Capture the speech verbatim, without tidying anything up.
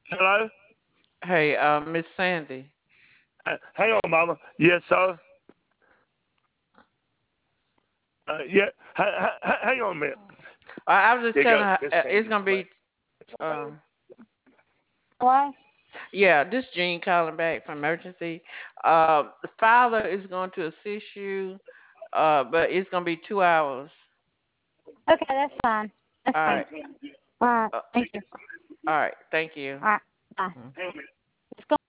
Hello? Hey, uh, Miss Sandy. Uh, hang on, Mama. Yes, sir. Uh, yeah. Ha, ha, hang on a minute. I, I was just There you telling go. her Miss uh, it's Sandy gonna come back. be. Um, Hello? yeah, this Jean calling back from emergency. Uh, the father is going to assist you, uh, but it's gonna be two hours. Okay, that's fine. That's All fine. right. All right. Uh, Thank you. all right. Thank you. All right. Bye. Mm. It's going